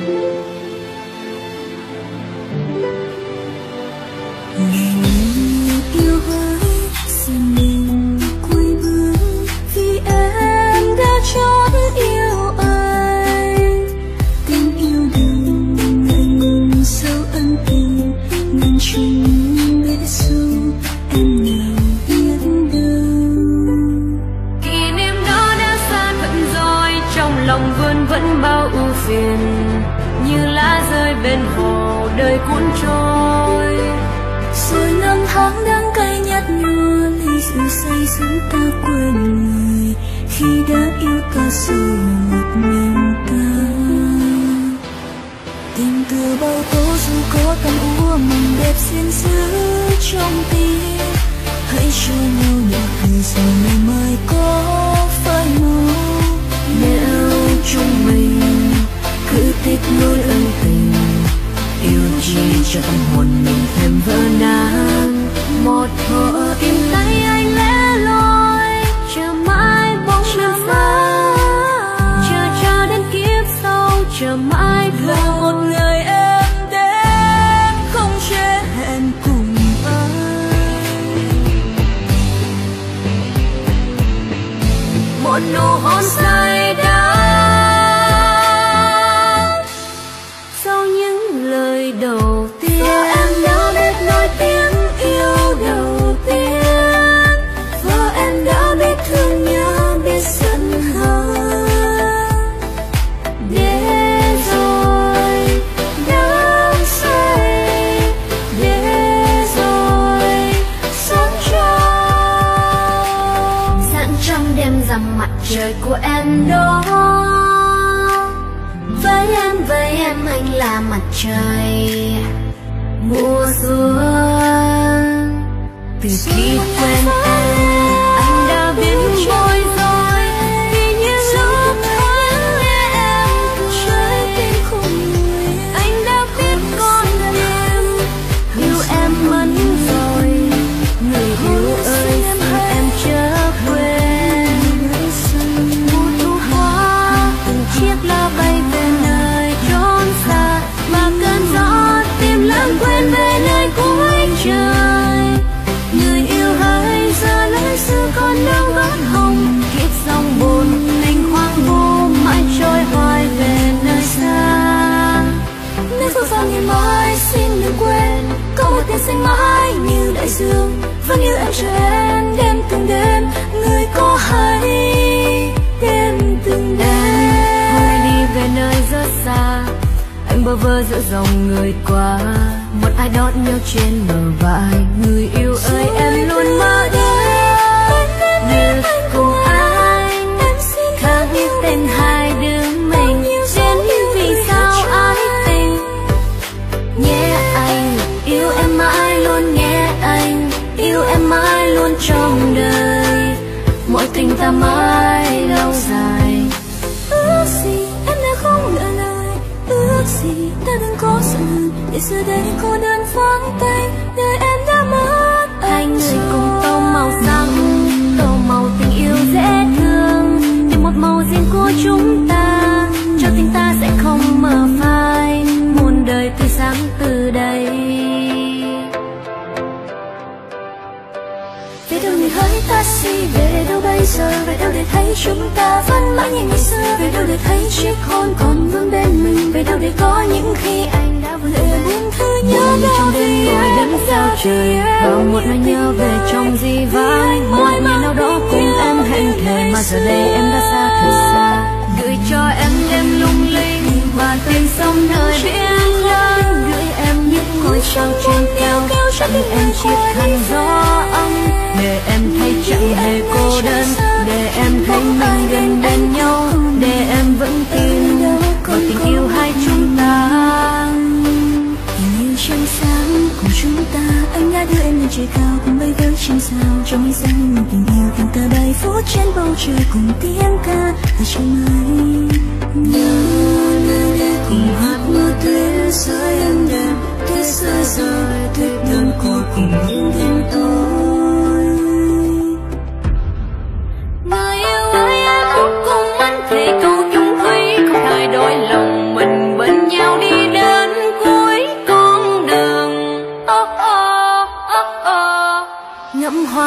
Người yêu ơi em cũng cùng anh thì câu chung thủy không thời đổi lòng mình bên nhau.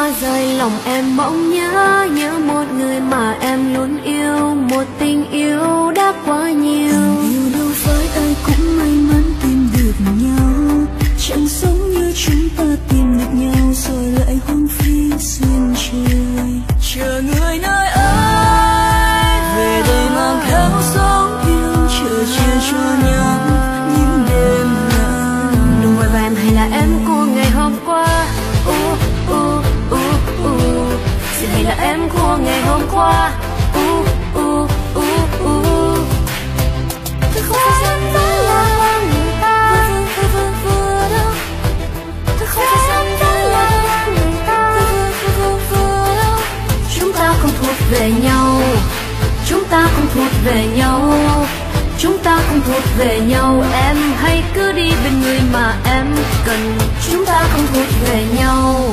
rời lòng em bỗng nhớ một người mà em luôn yêu, một tình yêu đã quá nhiều. Yêu đâu phải ai cũng may mắn tìm được nhau, chẳng giống như chúng ta tìm được nhau rồi lại hoang phí duyên trời. Chờ người nơi ấy về đây mang theo dấu yêu, chờ che cho nhau những đêm lặng. Đừng vội vàng hay là em của ngày hôm qua, xin hay là em của ngày hôm qua. Tôi không phải dám vỡ lòng người ta, đâu. Tôi không phải dám vỡ lòng người ta, đâu. Chúng ta không thuộc về nhau, chúng ta không thuộc về nhau, chúng ta không thuộc về nhau. Em hãy cứ đi bên người mà em cần, chúng ta không thuộc về nhau.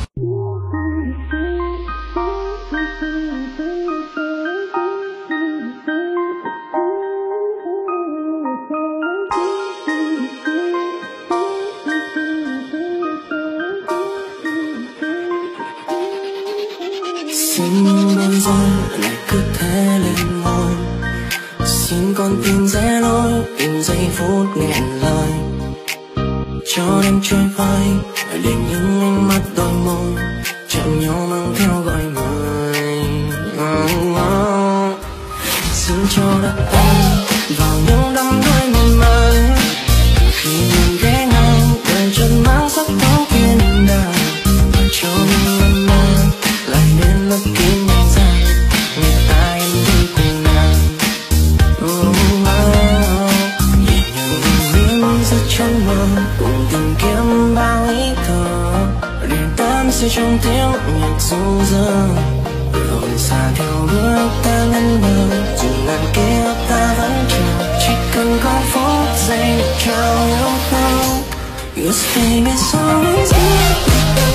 Xin đôi giây lại cứ thế lên ngôi, xin con tim rẽ lối tìm giây phút nghẹn lời, cho đêm trôi vai để những ánh mắt đôi môi chạm nhau mang theo gọi người. Giữ cho đất tay vào những đắm đuối mây mây, khi nhìn ghé ngang đời chân mang sắc tóc thiên đàng, cho những lần mơ lại đến lớp kín nhanh ra người ta em đi cùng nàng. Nhẹ nhàng miếng rất trong mơ cùng tìm kiếm bao ý thơ, để đắm say trong tiếng nhạc ru dâng, hồn xa theo bước ta ngân ngơ, dù ngàn kiếp ta vẫn chờ, chỉ cần có phút giây để trao yêu thương. Yes baby, it's always you.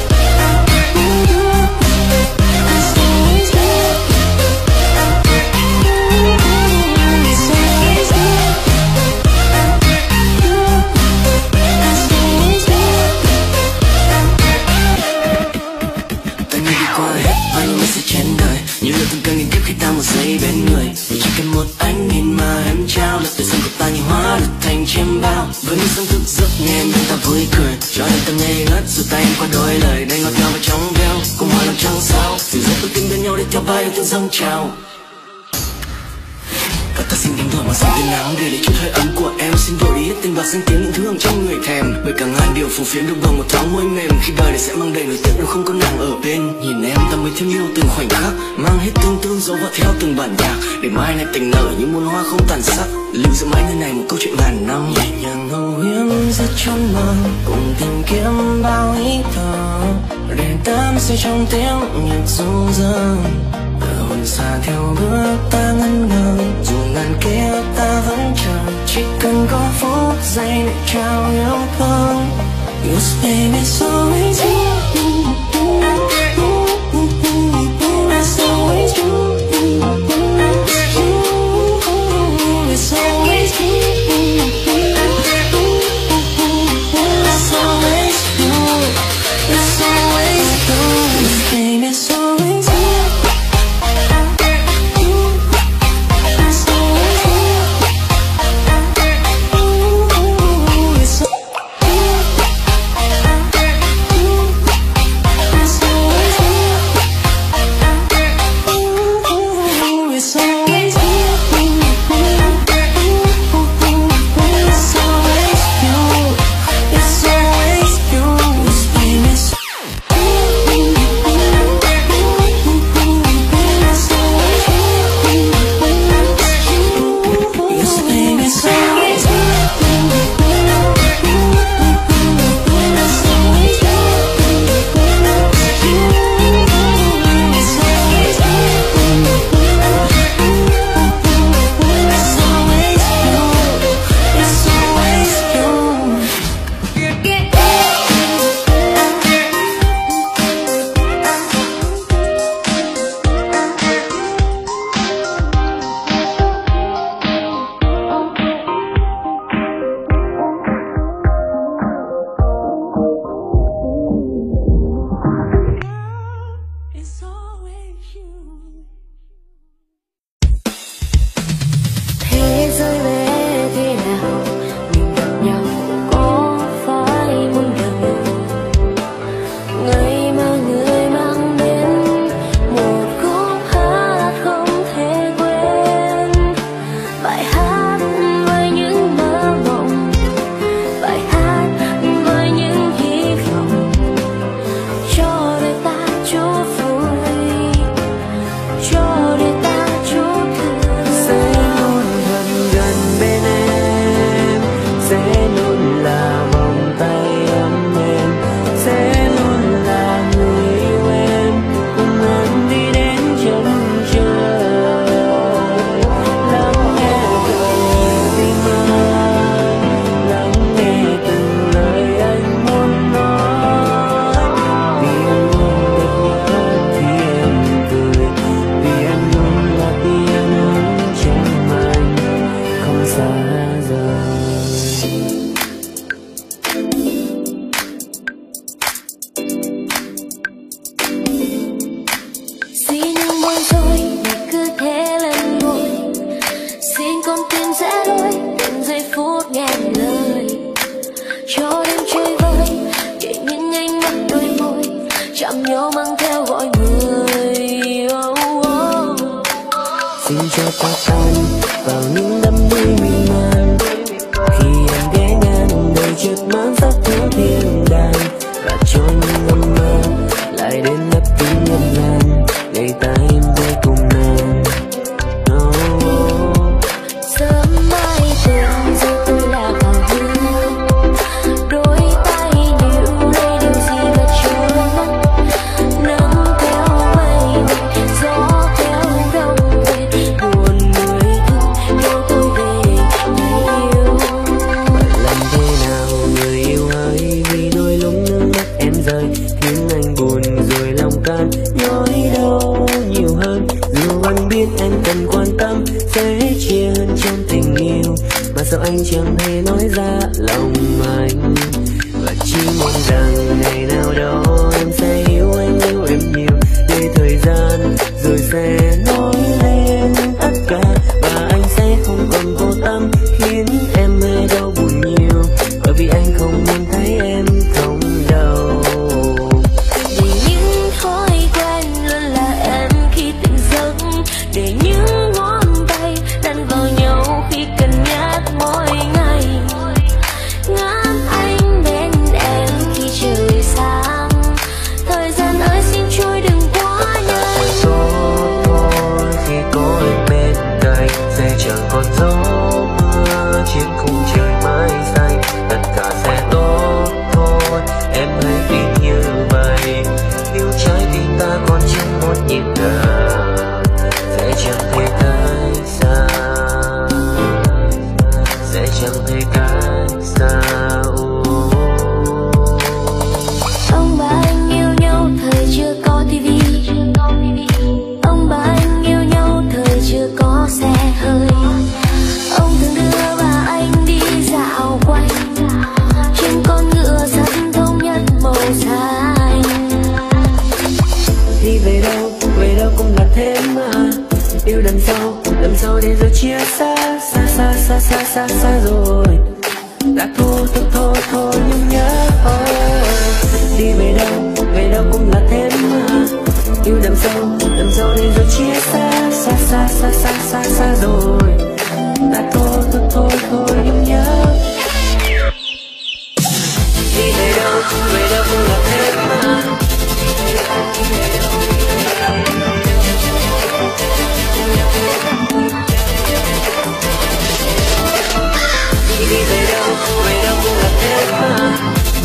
Bên người chỉ cần một ánh nhìn mà em trao, là đời sống của ta như hóa được thành chiêm bao. Với những sáng thức giấc nghe bên ta vui cười, cho nên ta ngây ngất dù tay em qua đôi lời đầy ngọt ngào và trong veo, cùng hoa lòng trăng sao dịu dàng tôi tim bên nhau để theo vai yêu thương dâng trào. Và ta xin đánh đổi mà dòng tiếng áo để chút hơi ấm của em, xin vội đi hết tình bạc danh tiếng những thứ hằng trong người thèm, bởi cả ngàn điều phù phiếm được bằng một thoáng môi mềm, khi đời này sẽ mang đầy nỗi tiếc nếu không có nàng ở bên. Nhìn em ta mới thêm yêu từng khoảnh khắc, mang hết tương tư dấu vào theo từng bản nhạc, để mai này tình nở như muôn hoa không tàn sắc, lưu giữ mãi nơi này một câu chuyện ngàn năm. Nhẹ nhàng ngâu hiếm rất trong mơ cùng tìm kiếm bao ý thơ, để đắm say trong tiếng nhạc ru dâng, hồn xa theo bước ta ngân ngơ, dù ngàn kiếp ta vẫn chờ, chỉ cần có phút giây để trao yêu thương. Yes baby, it's always you. It's always you. It's always you. It's always you. It's always you. Yes baby, it's always you. xin cho ta tan vào những đắm đuối miên man. Khi em ghé ngang đời chợt mang sắc thiếu thiên đàng, và cho những âm mơ lại đến nắp kín ngân lan, ngày ta em về cùng nàng. Sớm mai tưởng giờ tôi là vào hương, đôi tay níu lấy điều gì mà trôi mất. Nắng kéo mây về, gió kéo đông về, buồn người thương kéo tôi về người yêu. Làm thế nào người yêu ơi, vì đôi lúc nước mắt em rơi khiến anh buồn rồi lòng can nhói đau nhiều hơn. Dù anh biết anh cần quan tâm sẽ chia hơn trong tình yêu, mà sao anh chẳng thể nói ra lòng anh. Và chỉ mong rằng ngày nào đó em sẽ yêu anh yêu em nhiều, để thời gian rồi sẽ nói lên tất cả, và anh sẽ không còn vô tâm khiến em mê đau buồn nhiều, bởi vì anh không muốn thấy em không đau. Để những thói quen luôn là em khi tỉnh giấc, để những ngón tay đan vào nhau khi cần nhắc mỗi ngày. Ngắm anh bên em khi trời sáng, thời gian ơi xin trôi đừng quá nhanh. Tốt thôi khi có em bên cạnh, sẽ chẳng còn gió mưa trên khung trời mãi xanh. Tất cả sẽ tốt thôi, em hãy tin như vậy. Nếu trái tim ta còn trong một nhịp đập, sẽ chẳng thể cách xa, sẽ chẳng thể cách xa. Ông bà anh yêu nhau thời chưa có tivi, ông bà anh yêu nhau thời chưa có xe hơi. Ông thường đưa bà anh đi dạo quanh trên con ngựa sắt thống nhất màu xanh. Đi về đâu cũng là thế mà. Yêu đằng sau để rồi chia xa xa rồi. Đã thôi nhưng nhớ đi về đâu cũng là thế mà. Yêu đằng sau để rồi chia xa rồi. Đã thôi nhưng nhớ đi về đâu cũng là thế mà. Đi về đâu cũng là thế mà.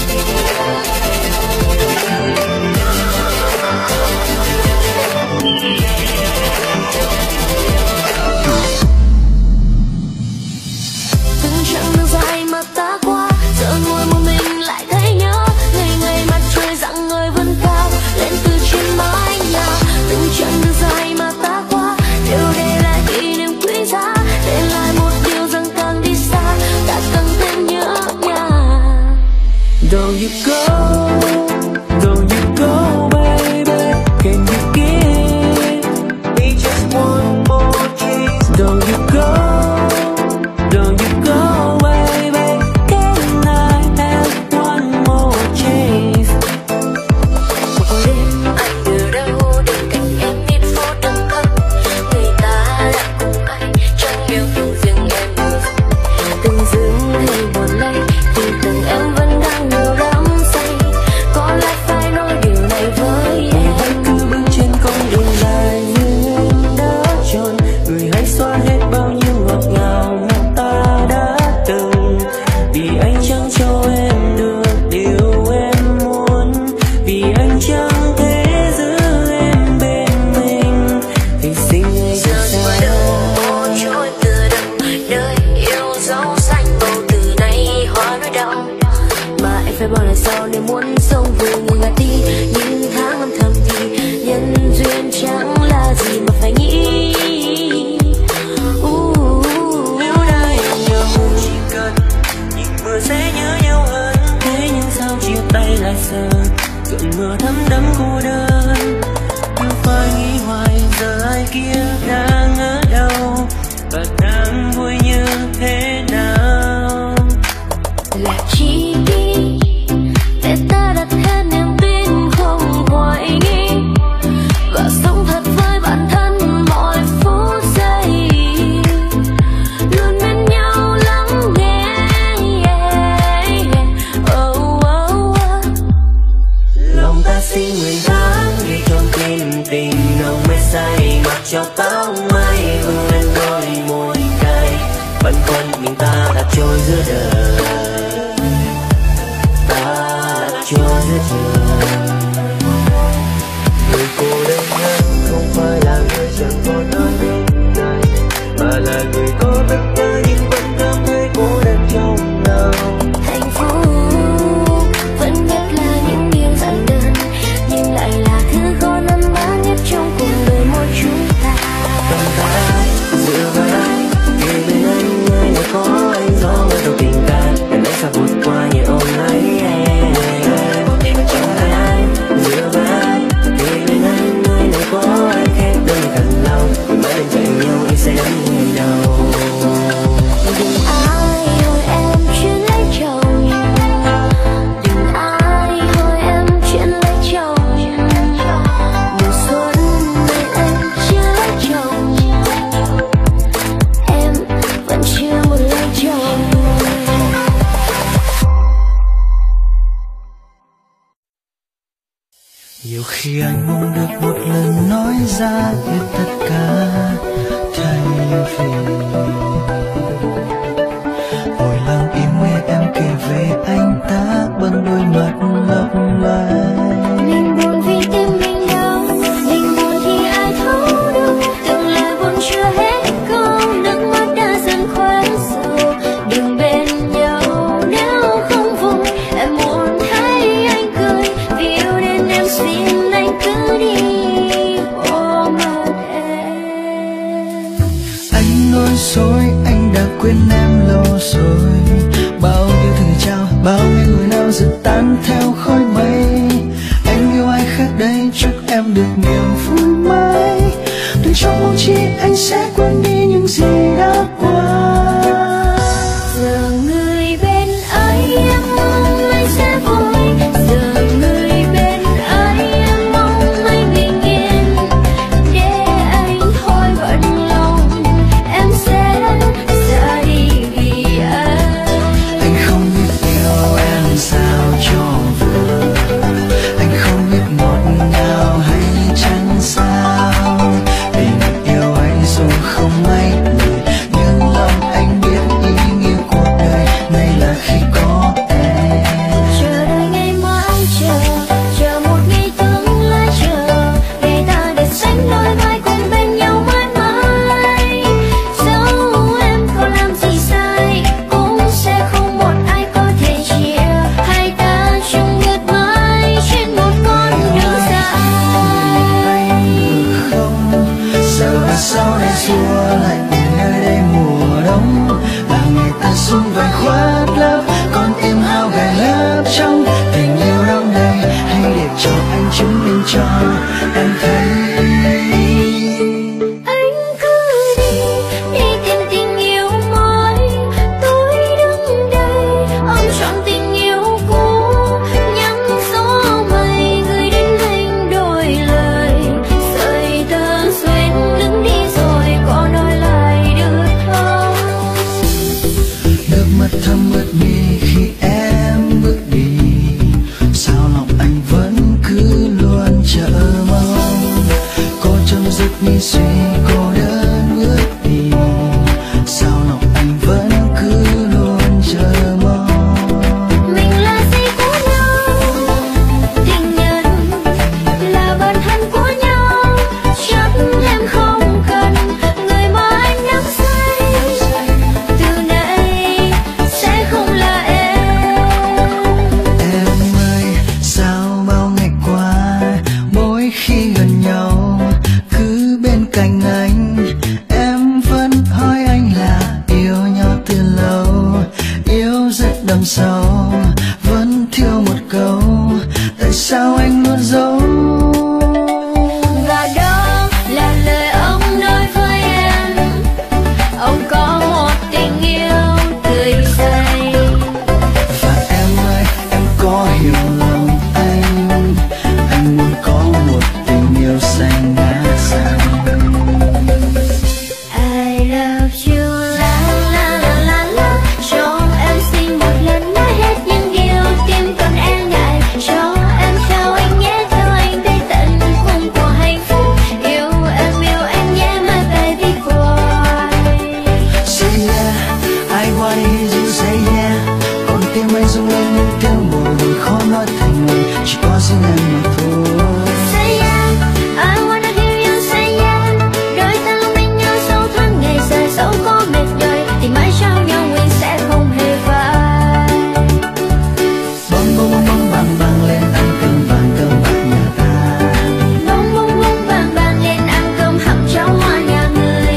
Từng chặng đường dài mà ta qua, giờ ngồi một mình lại thấy nhớ. Ngày ngày mặt trời rạng ngời vươn cao lên từ trên mái nhà. Từng chặng đường dài mà ta qua đều để lại kỷ niệm quý giá, để lại một điều rằng càng đi xa ta càng thêm nhớ nhà. Don't you go baby, can you give me just one more kiss? Don't you go baby, can I have one more chance? Một đêm anh từ đâu đến cạnh em ít phút đắng cay, người ta đã cùng anh chẳng yêu thương riêng em được. Từng dưng hay buồn lây thì từng em vẫn đang nhiều đắm say, có lẽ phải nói điều này với em. Hãy cứ bước trên con đường dài như em đã chọn, người hãy xóa hết bao nhiêu ngọt ngào mà ta đã từng. Vì anh chẳng cho em được điều em muốn, vì anh chẳng thể giữ em bên mình, vì sinh anh Giờ ngoài đâu trôi từ đâu, nơi yêu dấu xanh bầu từ nay hóa nỗi đau. Mà em phải bỏ lại sau nếu muốn sống vừa người ngạt đi những tháng âm thầm, thì nhân duyên chẳng là gì mà phải nghĩ. nếu đã yêu nhau chỉ cần nhìn mưa sẽ nhớ nhau hơn. Thế nhưng sao chia tay lại giờ cơn mưa thấm đẫm cô đơn. Cứ phải nghĩ hoài giờ ai kia đang ở đâu và đang vui như thế nào. Là chi đi để ta đặt hết niềm tin không hoài nghi, và sống thật với bản thân mọi phút giây. Chỉ anh mong được một lần nói ra hết tất cả thay vì ngồi lặng im nghe em kể về anh ta bằng đôi mắt lấp lánh. Mình buồn vì tim mình đau, mình buồn thì ai thấu được, từng lời buồn chưa hết câu, nước mắt đã dần khóe sầu. Đừng bên nhau nếu không vui, em muốn thấy anh cười, vì yêu nên em xin anh cứ đi ôm ấp em. Anh nói dối, anh đã quên em lâu rồi. Bao yêu thương trao, bao ngày người nào dần tan theo khói mây. Anh yêu ai khác đây, chúc em được niềm vui mãi. Đừng trong mong chi anh sẽ quên đi những gì đã qua. Giờ người bên ấy em mong anh sẽ vui, giờ người bên ấy em mong anh bình yên. Để anh thôi bận lòng, em sẽ ra đi vì anh. Anh không biết yêu em sao cho vừa, anh không biết ngọt ngào hay chăng sao. Tình yêu anh dù không mấy lời, nhưng lòng anh biết ý nghĩa cuộc đời này là khi có em. Chờ đợi ngày mai chờ một ngày tương lai, chờ ngày ta để sánh đôi vai cùng bên nhau mãi mãi. Dẫu em có làm gì sai cũng sẽ không một ai có thể chia hai ta chung bước mãi trên một con đường dài. Không giờ và sau này xua lạnh nơi đây mùa đông, là ngày ta sum vầy khoác lấp con tim hao gầy lấp trong tình yêu đong đầy. Hãy để cho anh chứng minh cho em thấy. Anh cứ đi tìm tình yêu mới, tôi đứng đây ôm trọn tình yêu cũ. Nhắm gió mây gửi đến anh đôi lời, rời tơ duyên đứng đi rồi có nói lại được không? Nước mắt thấm ướt mi khi em bước đi, sao lòng anh vẫn cứ luôn chờ mong. Cô chấm dứt mi suy cô đơn bước đi, sao lòng anh vẫn cứ luôn chờ mong. Mình là gì của nhau, tình nhân là bạn thân của nhau. Chắc em không cần người mà anh nắm say, từ nay sẽ không là em. Em ơi sao bao ngày qua mỗi khi gần nhau cứ bên cạnh anh, em vẫn hỏi anh là yêu nhau từ lâu, yêu rất đậm sâu, vẫn thiếu một câu tại sao anh luôn giấu. Và đó là lời ông nói với em, ông có một tình yêu tươi say. Và em ơi em có hiểu lòng anh muốn có một tình yêu xanh ngát xanh. I love you la la la la la. Cho em xin một lần nói hết những điều tim còn e ngại. Cho em theo anh nhé, theo anh tới tận cùng của hạnh phúc. Yêu anh nhé my baby boy. Say yeah, I wanna hear you say yeah. Con tim anh rung lên những tiếng buồn khó nói thành lời, chỉ có riêng em mà thôi. Say yeah, I wanna hear you say yeah. Đôi ta bên nhau sau tháng ngày dài, dẫu có mệt nhoài thì mãi trao nhau nguyện sẽ không hề phai. Bông bông bông bông bang bang lên ăn cơm vàng cơm bạc nhà ta. Bông bông bông bang bang lên ăn cơm hầm cháo hoa nhà người.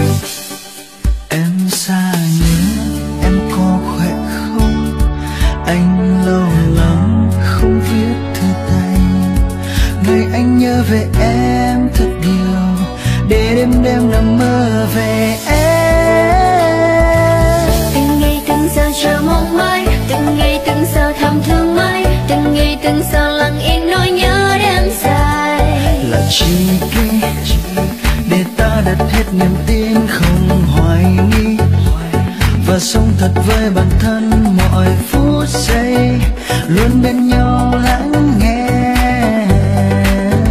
Em xa nhớ em có khỏe không? Anh lâu lắm không viết thư tay. Ngày anh nhớ về em thật nhiều, để đêm đêm nằm mơ về em. Từng ngày từng giờ chờ mong mãi, từng ngày từng giờ thầm thương mãi, từng ngày từng giờ lặng yên nỗi nhớ đêm dài. Là chi kỷ để ta đặt hết niềm tin không hoài nghi, và sống thật với bản thân mọi phút giây, luôn bên nhau lắng nghe.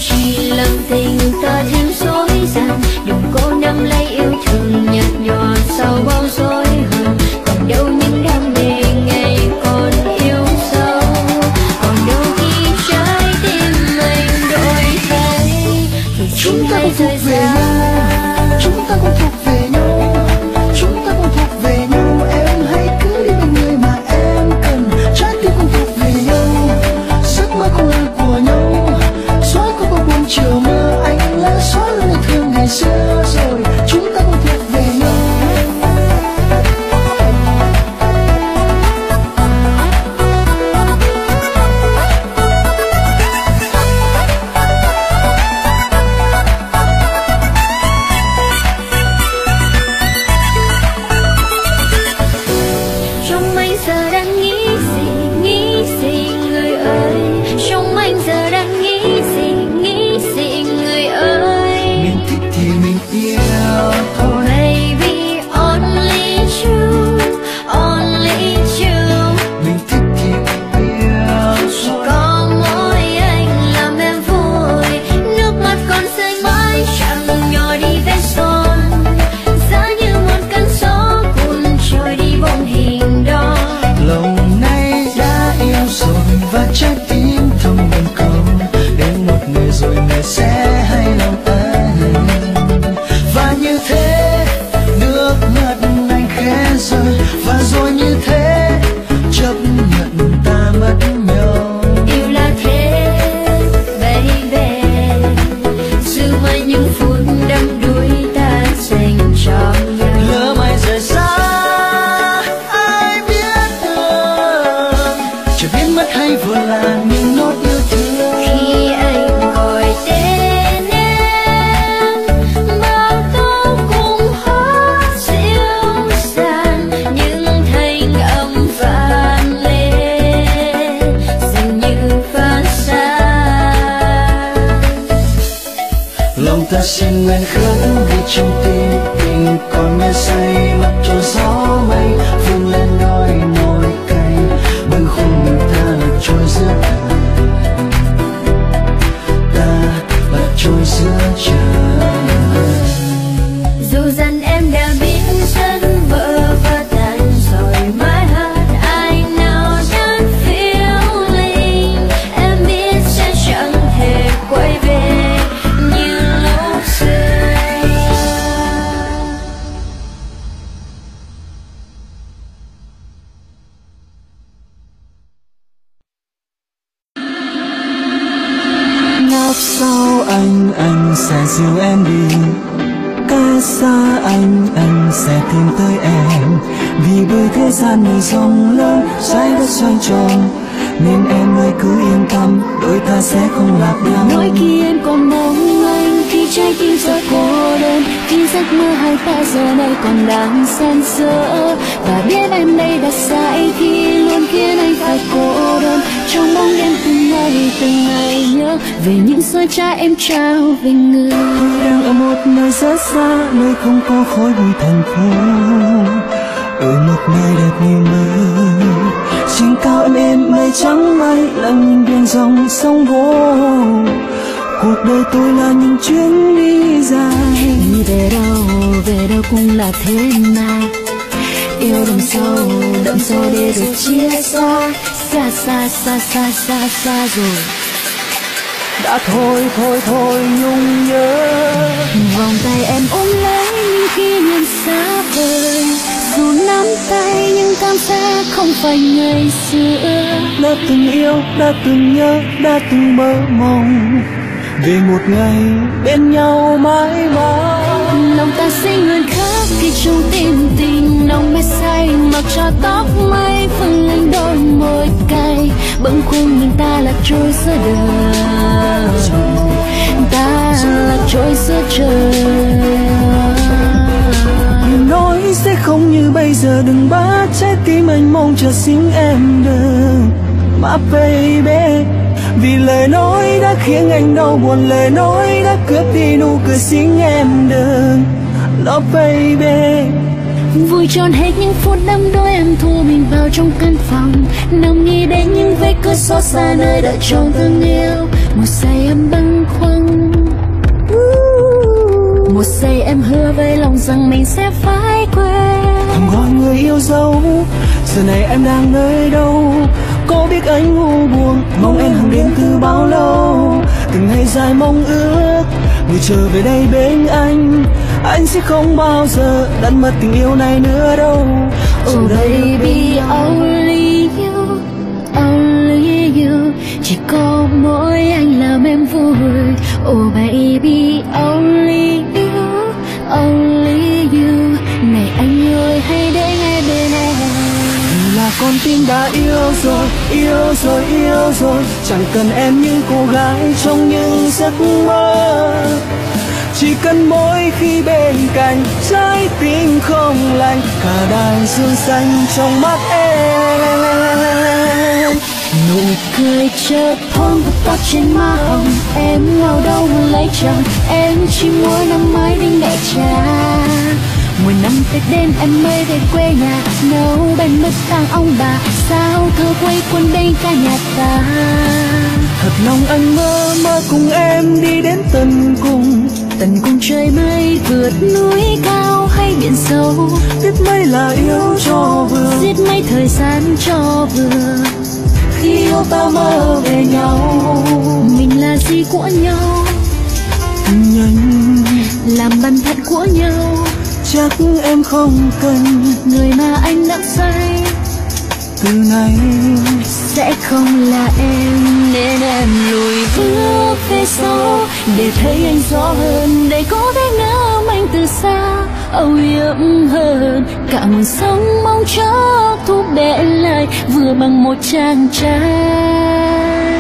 chỉ lặng tình ta thêm dối gian. Đừng cố nắm lấy yêu thương nhạt nhòa sau bao dối hờn. Còn đâu những đam mê ngày còn yêu sâu. Còn đâu khi trái tim mình đổi thay, khi Chúng ta tim cùng rời thuộc về xa. nhau, chúng ta cùng thuộc về nhau, chúng ta cùng thuộc về nhau. Em hãy cứ đi bên người mà em cần, trái tim cùng thuộc về nhau, giấc mơ cùng là của nhau. Xóa có bao buồn chiều mơ, anh đã xóa lời thương ngày xưa rồi. Chúng ta cùng thuộc về nhau. Trong anh giờ đang nghĩ gì người ơi. Trong anh giờ đang nghĩ gì người ơi. Mình thích thì mình yêu thôi. Baby, only you, only you. Mình thích thì mình yêu Chỉ thôi. có mỗi anh làm em vui. Nước mắt còn rơi mãi chẳng nhỏ đi vết son. Giá như một cơn gió cuốn trôi đi bóng hình đó. Lòng nay đã yêu rồi và trái tim thầm buồn cầu. Đến một ngày rồi người sẽ hay lòng anh. Và như thế nước mắt anh khẽ rơi. Và rồi như thế chấp nhận ta mất nhau. Yêu là thế, baby. Giữ mãi những phút đắm đuối ta dành cho nhau. Lỡ mai rời xa ai biết được, chưa biết mất hay vừa là những nốt yêu thương. Khi anh gọi tên em, bao câu cùng hát dịu dàng. Những thanh âm vang lên dường như phát xa. Lòng ta xin nguyện khắc ghi trong tim tình, còn mê say mặc cho gió mây vươn lên đôi môi cay. Bâng khuâng mình ta là trôi giữa đời, ta là trôi giữa trời. Dù rằng em đã biết rất vỡ và tan rồi. My heart, I know that feeling. Em biết sẽ chẳng thể quay về như lúc xưa. Ngáp sau anh sẽ dìu em đi. Cách xa anh sẽ tìm tới em. Vì bởi thế gian này rộng lớn, trái đất xoay tròn, nên em ơi cứ yên tâm, đôi ta sẽ không lạc nhau. Mỗi khi em còn mong anh, khi trái tim giờ cô đơn, khi giấc mơ hai ta giờ này còn đang san dở. Và biết em đây đã sai khi luôn khiến anh phải cô đơn. Trong bóng đêm từng ngày nhớ về những giây trái em trao về người. Tôi đang ở một nơi rất xa, nơi không có khói bụi thành phố, ở một nơi đẹp như mơ. Trên cao em mây trắng mây là nhìn biển dòng sông vô. Cuộc đời tôi là những chuyến đi dài. Đi về đâu cũng là thế mà. Yêu đậm sâu để rồi chia xa. Xa rồi. Đã thôi nhung nhớ. Vòng tay em ôm lấy những kỷ niệm xa vời. Dù nắm tay nhưng cảm giác không phải ngày xưa. Đã từng yêu, đã từng nhớ, đã từng mơ mộng về một ngày bên nhau mãi mãi. Lòng ta sinh nguyện khắc ghi trong tim tình nồng mê say, mặc cho tóc mây phừng lên đôi môi cay. Bâng khuâng mình ta là trôi giữa đời, ta là trôi giữa trời. Đừng nói sẽ không như bây giờ, đừng bắt trái tim anh mong chờ xin em đừng. Mà baby, vì lời nói đã khiến anh đau buồn, lời nói đã cướp đi nụ cười xin em đừng. Love baby, Vui tròn hết những phút đắm đuối, em thu mình vào trong căn phòng, nằm nghĩ đến những vết cưa xót xa nơi đợi trông thương yêu. Một giây em bâng khuâng rằng mình sẽ phải quên. Thầm gọi người yêu dấu, giờ này em đang nơi đâu? Có biết anh u buồn, mong em hàng đêm từ bao lâu. Từng ngày dài mong ước người trở về đây bên anh sẽ không bao giờ đánh mất tình yêu này nữa đâu. Oh baby, only you, only you. Chỉ có mỗi anh làm em vui. Oh baby, only you, only you. Này anh ơi, hãy để ngay bên em. Là con tim đã yêu rồi, yêu rồi, yêu rồi. Chẳng cần em như cô gái trong những giấc mơ. Chỉ cần mỗi khi bên cạnh, trái tim không lạnh, cả đại dương xanh trong mắt em. Nụ cười chợt thoáng vụt tắt trên má hồng. Em ngao đâu muốn lấy chồng, em chỉ muốn năm mai đi mẹ cha. 10 năm Tết đến em mới về quê nhà, nấu bánh mứt tang ông bà, sao thơ quay quần bên cả nhà ta. Thật lòng anh mơ mơ cùng em đi đến tận cùng Trời mây vượt núi cao hay biển sâu, biết mấy là yêu cho vừa, giết mấy thời gian cho vừa. Khi yêu ta mơ về nhau, mình là gì của nhau, nhanh làm bạn thật của nhau. Chắc em không cần người mà anh đã say, từ nay sẽ không là em, nên em lùi bước về sau để thấy anh rõ hơn, để có thể ngắm anh từ xa. Âu yếm hơn cả nguồn sông mong chốc thu bể lại vừa bằng một chàng trai.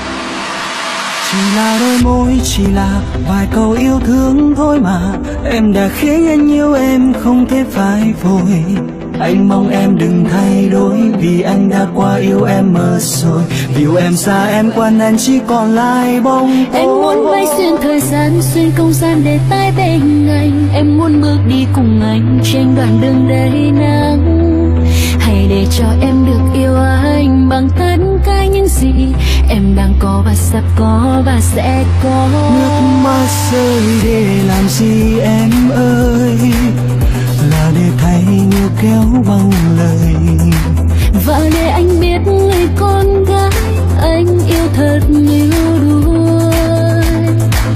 Chỉ là đôi môi, chỉ là vài câu yêu thương thôi mà em đã khiến anh yêu em không thể phải vội. Anh mong em đừng thay đổi, vì anh đã quá yêu em mất rồi. Vì yêu em xa em quan anh chỉ còn lại bóng tối. Em muốn bay xuyên thời gian, xuyên không gian để tay bên anh. Em muốn bước đi cùng anh trên đoạn đường đầy nắng. Hãy để cho em được yêu anh bằng tất cả những gì em đang có và sắp có và sẽ có. Nước mắt rơi để làm gì em ơi, là để thay như kéo bằng lời. Và để anh biết người con gái anh yêu thật nhiều đuổi.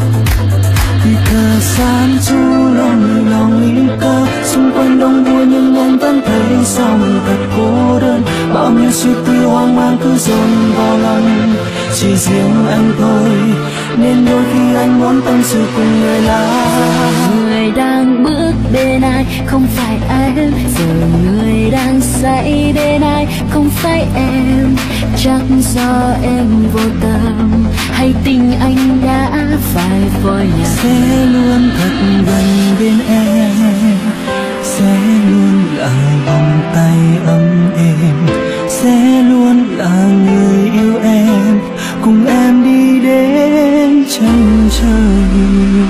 Vì thời gian trôi lòng ý cơ, xung quanh đông vui nhưng anh vẫn thấy sao mình thật cô đơn. Bao nhiêu suy tư hoang mang cứ dồn vào lòng, chỉ riêng anh thôi nên đôi khi anh muốn tâm sự cùng người lạ. Người đang bước bên ai không phải em, giờ người đang say bên ai không phải em. Chắc do em vô tâm hay tình anh đã phải vội nhạt. Sẽ luôn thật gần bên em, sẽ luôn là vòng tay ấm êm, sẽ luôn là người yêu em, cùng em đi đến chân trời.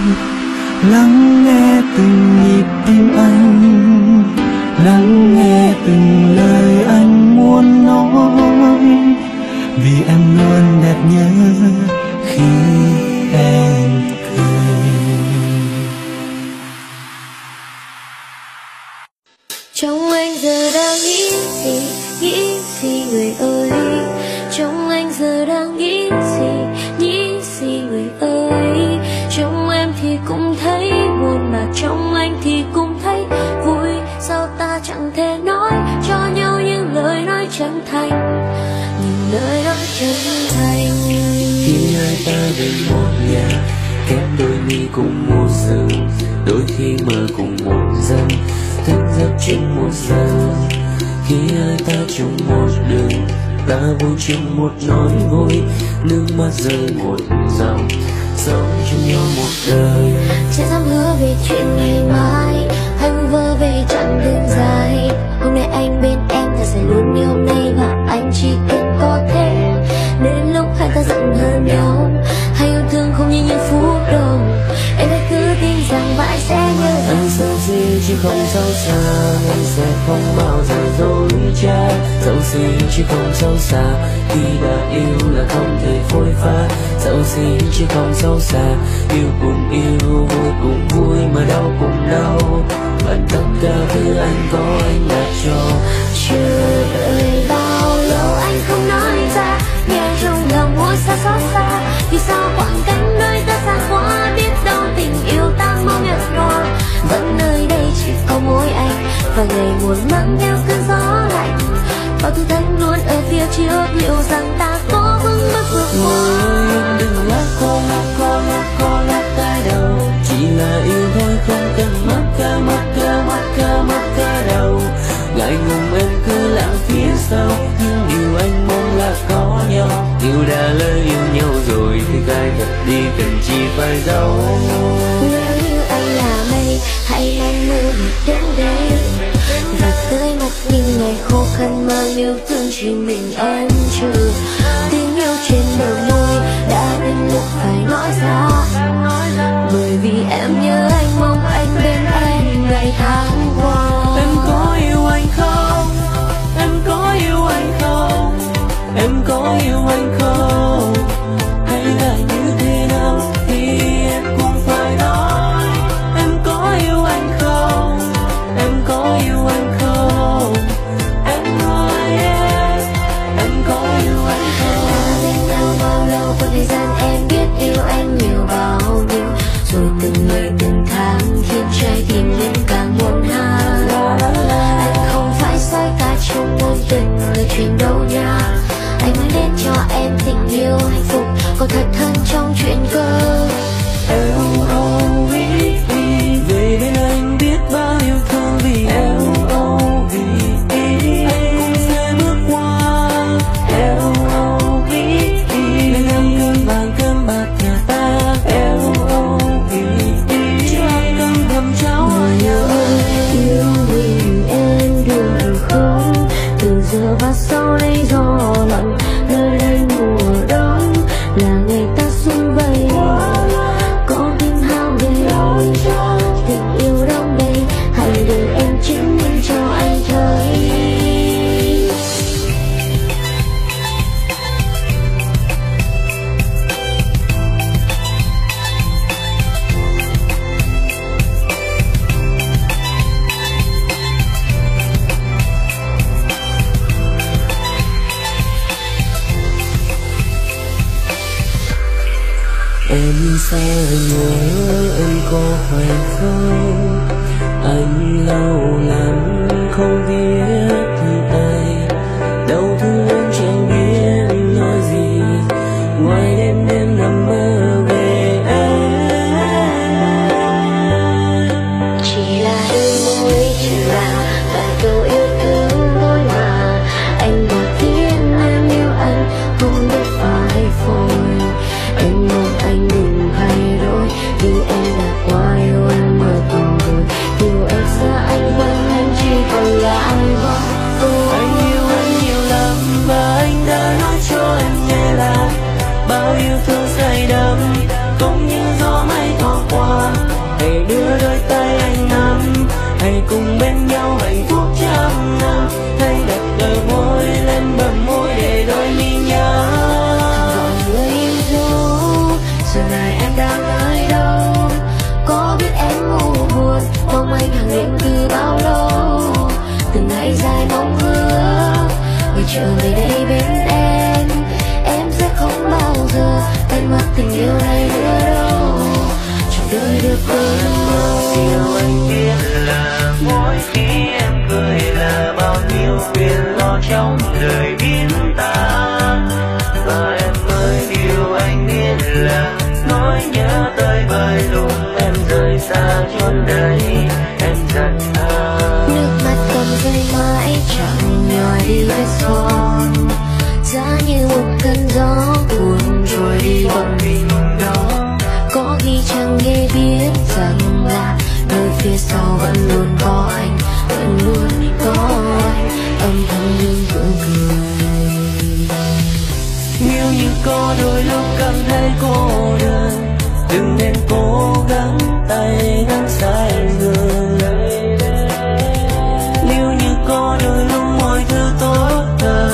Lắng nghe từng nhịp tim anh, lắng nghe từng lời anh muốn nói, vì em luôn đẹp nhớ khi em cười. Trong anh giờ đang nghĩ gì người ơi. Trong anh giờ đang nghĩ gì người ơi. Trong em thì cũng thấy buồn mà trong anh thì cũng thấy vui. Sao ta chẳng thể nói cho nhau những lời nói chân thành, những lời nói chân thành. Khi hai ta về một nhà, kém đôi mi cùng một giờ, đôi khi mơ cùng một giờ, thức giấc chung một giờ. Khi hai ta chung một đường, ta vui chung một nỗi vui, nước mắt rơi một dòng, sống chung nhau một đời. Sẽ dám hứa về chuyện ngày mai, anh vơ về chặng đường dài. Hôm nay anh bên em ta sẽ luôn như hôm nay, và anh chỉ biết có thế. Đến lúc hai ta giận hơn nhau, hay yêu thương không như những phút đầu, em hãy cứ tin rằng mãi sẽ nhớ. Anh sợ gì chứ không sâu xa, anh sẽ không bao giờ dối trá. Dẫu xí chứ không xấu xa, khi đã yêu là không thể phôi pha. Xấu xí chứ không xấu xa, yêu cùng yêu, vui cùng vui mà đau cùng đau. Bằng tất cả thứ anh có anh đã cho. Chưa đợi bao lâu anh không nói ra, nghe trong lòng ngôi xa xót xa. Vì sao quãng cánh nơi ta xa quá, biết đâu tình yêu ta mong nhạt nhòa. Vẫn nơi đây chỉ có mỗi anh và ngày buồn mang theo cơn gió lạnh. Bao thứ thân luôn ở phía trước, liệu rằng ta có vững bước vượt qua. Đừng lắc cô, lắc cô, lắc cô, lắc cái đầu. Chỉ là yêu thôi không cần mất ca, mất ca, mất ca, mất ca đầu. Ngại ngùng em cứ lãng phía sau, nhưng điều anh mong là có nhau. Yêu đã lỡ yêu nhau rồi thì cay thật đi, cần chi phải giấu. Nếu như anh là mây, hãy mang mưa đến đây và tươi mặt những ngày khô khăn mang yêu thương chỉ mình em trừ. Tiếng yêu trên bờ môi đã đến lúc phải nói ra, bởi vì em nhớ anh, mong anh bên em ngày tháng qua. Em có yêu anh không? Em có yêu anh không? Em có yêu anh không? Hay là như thế nào thì em cũng phải nói. Em có yêu anh không? Em có yêu anh không? Em nói em có yêu anh không? Đã bên nhau bao lâu, qua thời gian em biết yêu anh nhiều bao nhiêu. Rồi từng ngày từng tháng khiến trái tim em càng buồn ha. Anh không phải sai cả trong ngôn tình là chuyện đâu nha. Anh mới đến cho em tình yêu hạnh phúc, có thật hơn trong chuyện cơ. L.O.V.E. Về bên anh biết bao yêu thương vì L.O.V.E. Anh cũng sẽ bước qua L.O.V.E. Lên em cơn vàng cơn bạc nhà ta L.O.V.E. Cho anh cơn thầm trao hòa nhau. Yêu mình em được không? Từ giờ và sau đây gió lặng, nơi đây mùa đông là ngày ta sum vầy. Có tim hao gầy, tình yêu đông đầy, hãy để em chứng minh cho anh thấy. Em sẽ nhớ em có phải không? Anh lâu lắm không viết thư ai, đau thương em chẳng biết nói gì, ngoài đêm đêm nằm mơ về em. Chỉ là đôi môi chữ là vài câu yêu thương thôi mà. Anh bỏ tiếng em yêu anh không biết phải phôi. Em mong anh đừng thay đổi, vì em đã qua yêu em mơ còn rồi. Yêu em xa anh vẫn anh chỉ còn lại vòng. Anh yêu em nhiều lắm và anh đã nói cho em nghe là bao yêu thương say đắm cũng như gió mây thoảng qua. Hãy đưa đôi tay anh nắm, hãy cùng bên nhau hạnh phúc trăm năm. Hãy đặt đôi môi lên bờ môi để đôi mi nhớ. Gọi người yêu dấu, giờ này em đang ở đâu? Có biết em ngủ buồn, mong anh hàng đêm từ bao lâu. Từng ngày dài mong ước người trở về đây bên em sẽ không bao giờ quên mất tình yêu này nữa đâu. Trong đời được Điều anh biết là mỗi khi em cười là bao nhiêu phiền lo trong đời biến tan. Và em ơi điều anh biết là nỗi nhớ tới vài lúc em rời xa chốn đây em giận than. nước mắt còn rơi mãi chẳng nhòa đi vết son, giá như một cơn gió buồn rồi đi bằng mình đó. Có khi chẳng hề biết rằng là nơi phía sau vẫn luôn có anh, vẫn luôn có anh, âm thầm nhưng vẫn cười. Nếu như có đôi lúc cảm thấy cô đơn, đừng nên cố gắng tay ngăn xa anh người. Nếu như có đôi lúc mọi thứ tốt hơn,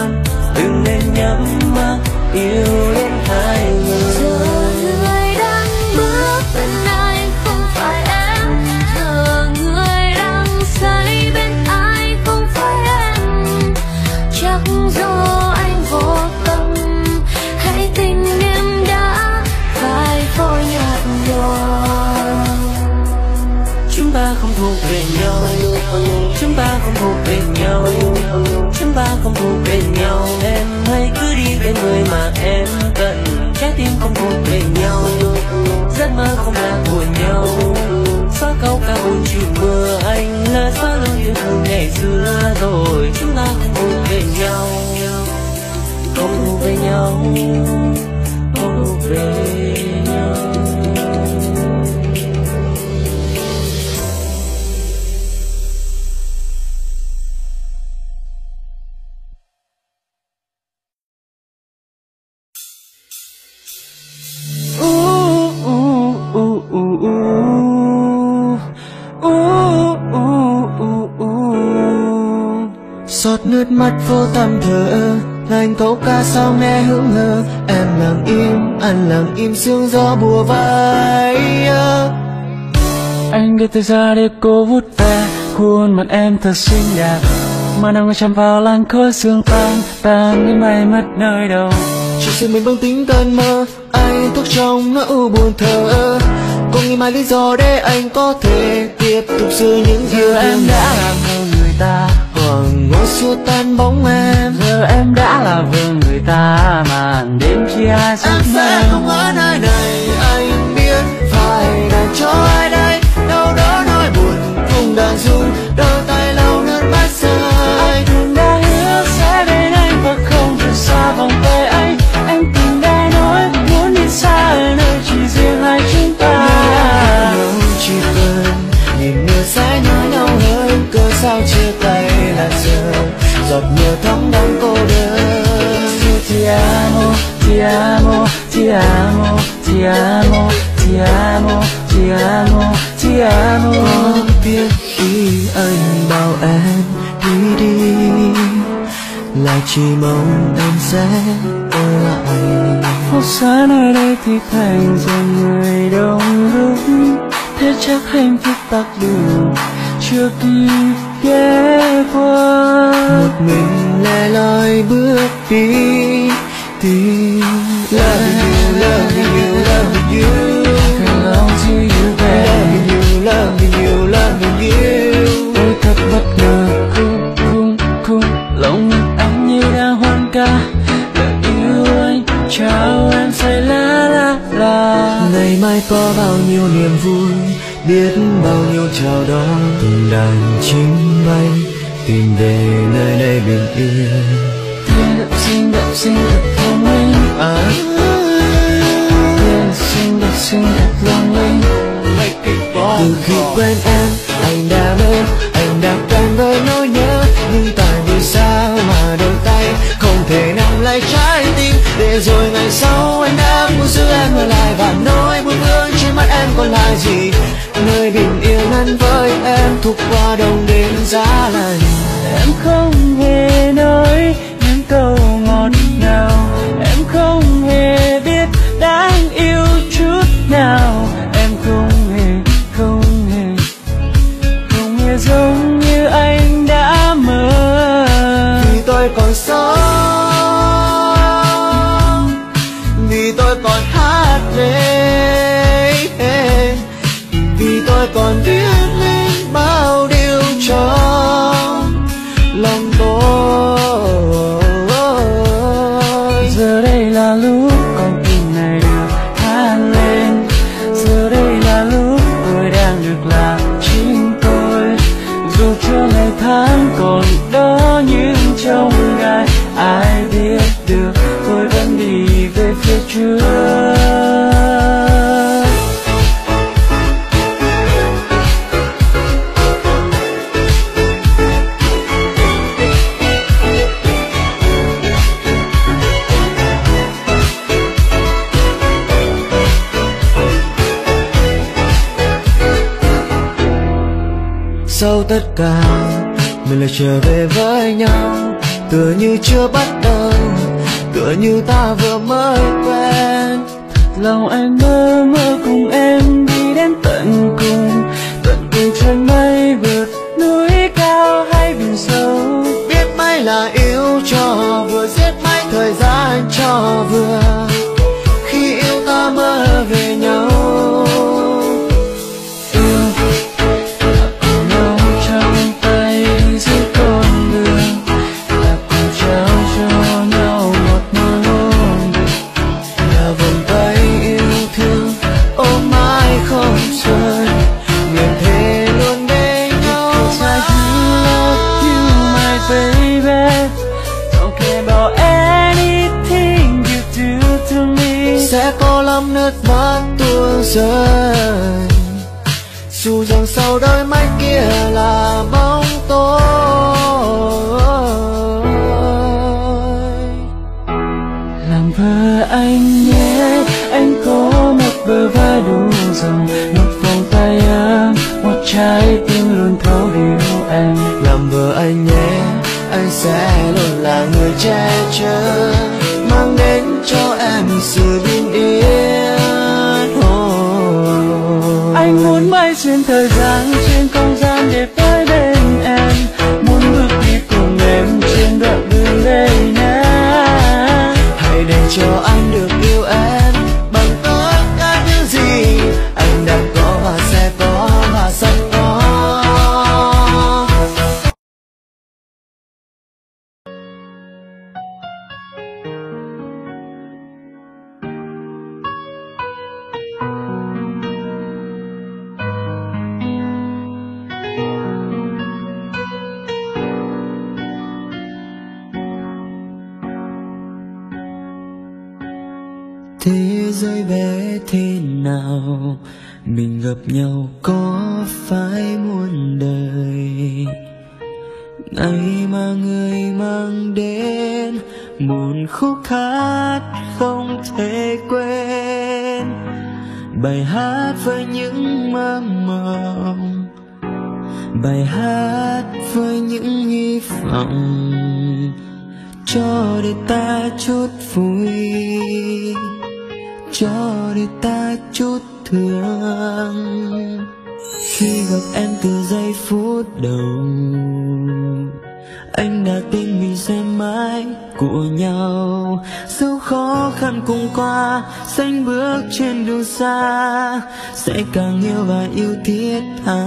thuộc về nhau, chúng ta không thuộc về nhau, chúng ta không thuộc về nhau. Em hãy cứ đi bên người mà em cần, trái tim không thuộc về nhau, giấc mơ không là của nhau. Xóa câu ca buồn chiều mưa, anh là xóa lưu yêu thương ngày xưa rồi. Chúng ta không thuộc về nhau, không thuộc về nhau, không thuộc về nhau. Giọt nước mắt vô tăm thở, thành câu ca sao nghe hững hờ. Em lặng im, anh lặng im, sương gió bùa vây. Anh đưa tay ra để cô vút ve khuôn mặt em thật xinh đẹp, mà nằm chạm vào làn khói sương tan tan đến bay mất nơi đâu. Chỉ sự mình bâng tính cơn mơ, anh thuốc trong nỗi u buồn thở. Cô nghĩ mãi lý do để anh có thể tiếp tục giữ những yêu thương. Em đã làm hơn người ta, hoàng ngôi xua tan bóng em. giờ em đã là vương người ta, màn đêm chia hai giấc Em mơ. sẽ không ở nơi này, anh biết phải đàn cho ai đây. Đâu đó nỗi buồn cùng đàn ru, đôi tay lau nước mắt rơi. Anh đã hứa sẽ bên anh và không rời xa vòng tay anh. Anh từng đã nói muốn đi xa ở nơi chỉ riêng hai chúng ta. Chỉ cần nhìn mưa sẽ nhớ nhau hơn, cớ sao chia tay là giờ giọt mưa thấm đắng cô đơn. Ti amo, ti amo, ti amo, ti amo, ti amo, ti amo, ti amo. Có biết khi anh bảo em đi đi, là chỉ mong em sẽ ở lại. Phố xa nơi đây thì thành dòng người đông đúc, thế chắc hạnh phúc tắt đường chưa kịp ghé qua. Một mình lẻ loi bước đi, tìm loving you. Belong to you, babe. Loving you. Tôi thật bất ngờ, khung lòng anh như đang hoan ca lời yêu anh chào em say la la la. Ngày mai có bao nhiêu niềm vui, biết bao nhiêu chào đón. Từng đàn chim bay tìm về nơi đây bình yên. Thiên đậm xinh thật thông minh. Thiên xinh thật long linh. Từ khi quen em, anh đã mơ, anh đã quen với nỗi nhớ. Nhưng tại vì sao mà đôi tay không thể nắm lấy trái tim. Để rồi ngày sau anh đã muốn giữ em ở lại, và nỗi buồn vương trên mắt em còn lại gì. Nơi bình yên anh với em thuộc qua đông đến giá lạnh. Em không hề nói những câu ngọt ngào, em không hề biết đáng yêu chút nào. Em không hề giống như anh đã mơ. Vì tôi còn sống, vì tôi còn hát lên, vì tôi còn viết lên bao điều trong lòng tôi. Giờ đây là lúc con tim này được hát lên, giờ đây là lúc tôi đang được là chính tôi. Dù cho ngày tháng còn đó nhưng trong gai, ai biết được tôi vẫn đi về phía trước. Sau tất cả mình lại trở về với nhau, tựa như chưa bắt đầu, tựa như ta vừa mới quen. Lòng anh mơ mơ cùng em đi đến tận cùng chân mây, vượt núi cao hay biển sâu. Biết mấy là yêu cho vừa, giết mấy thời gian cho vừa. Khi yêu ta mơ về nhau, rơi, dù rằng sau đôi mắt kia là bóng tối. Làm vợ anh nhé, anh có một bờ vai đủ rộng, một vòng tay ấm, một trái tim luôn thấu hiểu em. Làm vợ anh nhé, anh sẽ luôn là người che chở, mang đến cho em sự bình yên. Anh muốn bay xuyên thời gian, trên không gian để tới bên em, muốn bước đi cùng em trên đoạn đường đây nhé. Hãy để cho anh được yêu em bằng tất cả những gì anh đã có và sẽ có và sắp có. Thế giới bé thế nào, mình gặp nhau có phải muôn đời. Ngày mà người mang đến một khúc hát không thể quên, bài hát với những mơ mộng, bài hát với những hy vọng, cho đời ta chút vui, cho đời ta chút thương. Khi gặp em từ giây phút đầu, anh đã tin mình sẽ mãi của nhau. Dẫu khó khăn cùng qua, xanh bước trên đường xa, sẽ càng yêu và yêu thiết tha.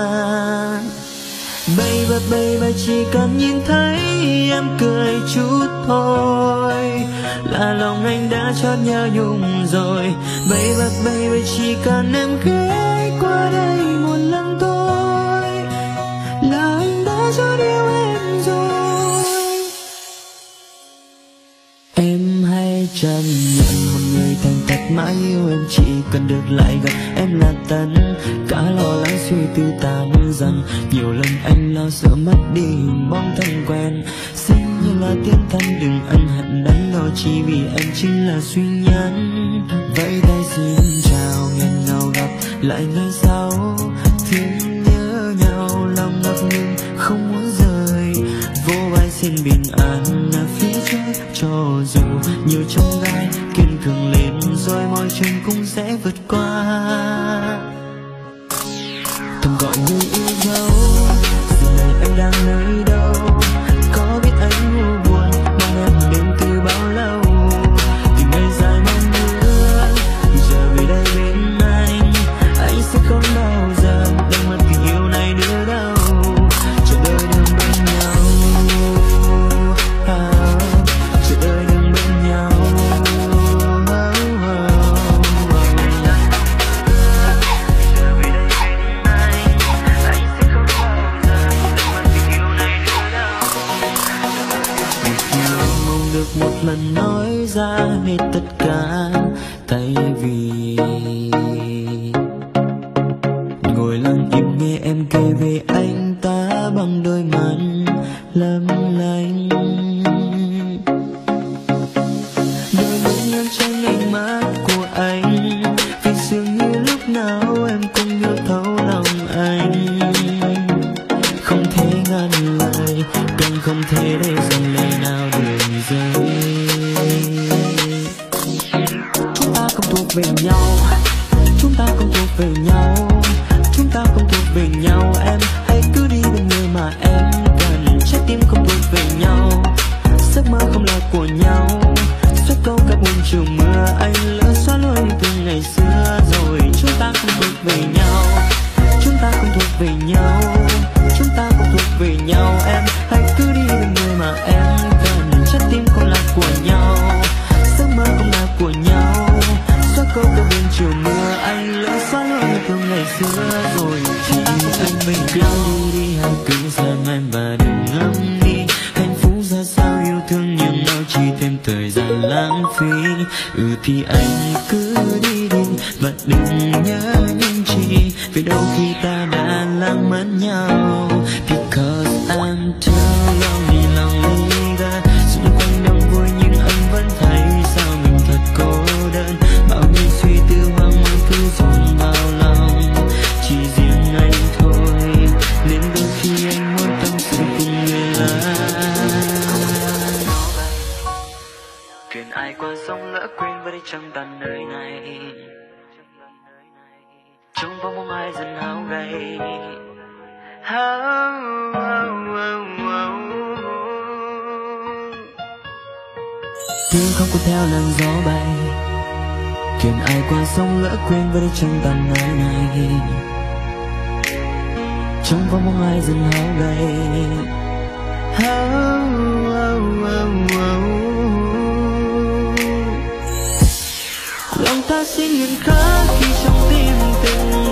Baby, chỉ cần nhìn thấy em cười chút thôi là lòng anh đã chót nhớ nhung rồi. Baby, chỉ cần em ghé qua đây một lần thôi là anh đã chót yêu em rồi. Em hãy chấp nhận một người thành thật mãi yêu em, chỉ cần được lại gặp em là tất cả lo lắng suy tư tan dần. Nhiều lần anh lo sợ mất đi bóng thân quen, xin như là tiếng thân đừng ân hận đắn đo, chỉ vì em chính là duy nhất. Vậy tay xin chào, nghẹn ngào gặp lại ngày sau, thương nhớ nhau lòng ngập ngừng không muốn rời. Vô vai xin bình an ở phía trước, cho dù nhiều trong gai kiên cường lên rồi mọi chuyện cũng sẽ vượt qua. Thầm gọi người yêu dấu, giờ này em đang nơi đâu, có biết anh ngu buồn mong em đến từ bao lâu. Từ ngày dài mong mưa giờ về đây bên anh sẽ không bao giờ đánh mất tình yêu này nữa đâu. Chờ đợi đường bên nhau, chờ đợi đường bên nhau. Được một lần nói ra hết tất cả, thay vì ngồi lặng im nghe em kể về anh ta bằng đôi mắt lấp lánh. Đôi mắt nhăn tranh ánh mắt của anh, vì dường như lúc nào em cũng hiểu thấu lòng anh. Không thể ngăn lời, càng không thể để dòng lời nào đường rơi. Chúng ta không thuộc về nhau, chúng ta không thuộc về nhau, chúng ta không thuộc về nhau. Em hãy cứ đi bên người mà em cần, trái tim không thuộc về nhau, giấc mơ không là của nhau. Suốt câu cả buồn chiều mưa, anh lỡ xóa luôn từ ngày xưa rồi. Chúng ta không thuộc về nhau, chúng ta không thuộc về nhau, chúng ta không thuộc về nhau. Em hãy cứ đi bên người mà em cần, trái tim không là của nhau, giấc mơ không là của nhau. Xóa câu cả buồn chiều mưa, anh lỡ xóa luôn từ ngày xưa rồi. Chỉ anh mình cứ đi hãy cứ xem em và đừng ngẫm đi hạnh phúc ra sao, yêu thương nhưng nào chỉ thêm thời gian lãng phí. Thì anh cứ đi và đừng Vì đôi khi ta đã lãng mạn nhau. Because I'm too lonely, lonely girl. Xung quanh đông vui nhưng anh vẫn thấy sao mình thật cô đơn. Bao nhiêu suy tư hoang mang cứ dồn vào lòng, chỉ riêng anh thôi. Nên đôi khi anh muốn tâm sự cùng người lạ. Quyền ai qua sông lỡ quên với đi trăng tàn nơi này. Trong vòng bóng ai dần hao gầy. Tiếng không cuốn theo làn gió bay. Quyền ai qua sông lỡ quên với đi trăng tàn nơi này. Trong vòng bóng ai dần hao gầy. Lòng ta xin nguyện khắc khi trong tim từng